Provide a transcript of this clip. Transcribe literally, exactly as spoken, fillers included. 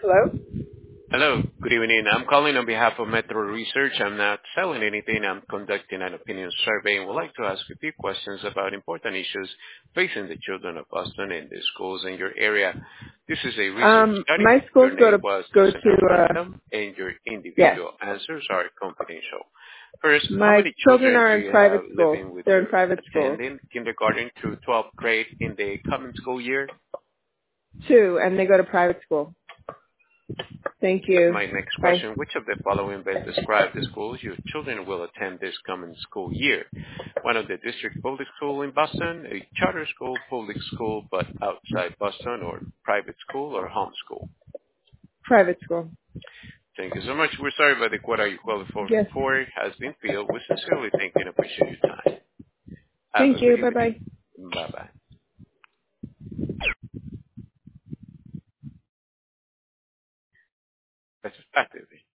Hello? Hello, good evening. I'm calling on behalf of Metro Research. I'm not selling anything. I'm conducting an opinion survey and would like to ask a few questions about important issues facing the children of Boston and the schools in your area. This is a research Um, study. my schools Your go name to was go chosen at to uh random and your yes. individual answers are confidential. First, how My many children children are do in you private have schools. living with They're in you private schools. attending kindergarten through twelfth grade in the coming school year? Two, and they go to private school. Thank you. My next Bye. question, which of the following best describe the schools your children will attend this coming school year? One of the district public school in Boston, a charter school, public school, but outside Boston, or private school or homeschool? Private school. Thank you so much. We're sorry about the quota you qualified Yes. for has been filled. We sincerely thank you and appreciate your time. Have a Thank good you. Bye bye. evening. Bye-bye. Perspective.